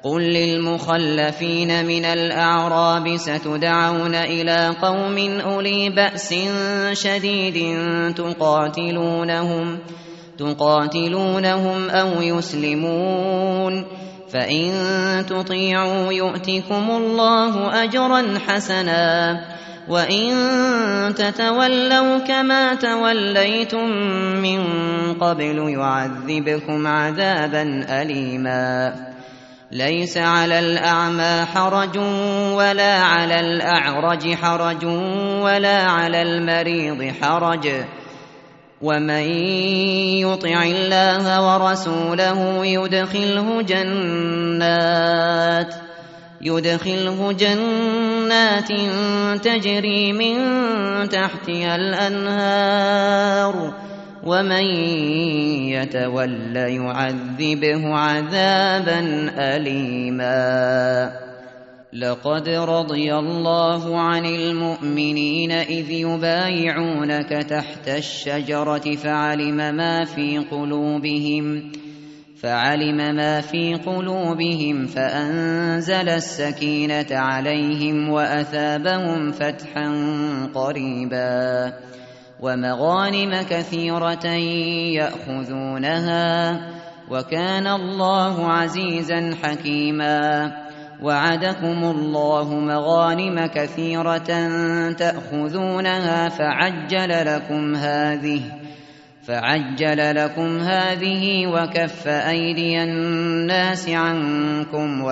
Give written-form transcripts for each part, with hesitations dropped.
قل للمخلفين من الأعراب ستدعون إلى قوم أولي بأس شديد تقاتلونهم أو يسلمون، فإن تطيعوا يؤتكم الله أجرا حسنا، وإن تتولوا كما توليتم من قبل يعذبكم عذابا أليما. ليس على الأعمى حرج ولا على الأعرج حرج ولا على المريض حرج، ومن يطع الله ورسوله يدخله جنات تجري من تحتها الأنهار، ومن يتول يعذبه عذابا أليما. لقد رضي الله عن المؤمنين إذ يبايعونك تحت الشجرة فعلم ما في قلوبهم فأنزل السكينة عليهم وأثابهم فتحا قريبا، ومغانم كثيرة يأخذونها، وكان الله عزيزا حكيما. وعدكم الله مغانم كثيرة تأخذونها فعجل لكم هذه وكف أيدي الناس عنكم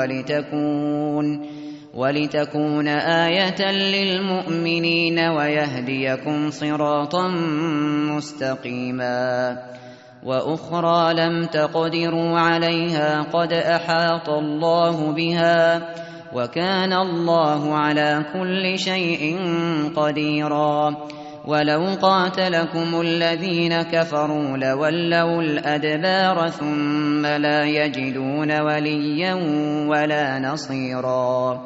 ولتكون آية للمؤمنين ويهديكم صراطا مستقيما. وأخرى لم تقدروا عليها قد أحاط الله بها، وكان الله على كل شيء قديرا. ولو قاتلكم الذين كفروا لولوا الأدبار ثم لا يجدون وليا ولا نصيرا.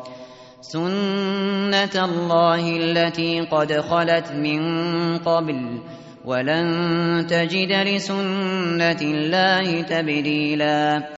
سنة الله التي قد خلت من قبل، ولن تجد لسنة الله تبديلا.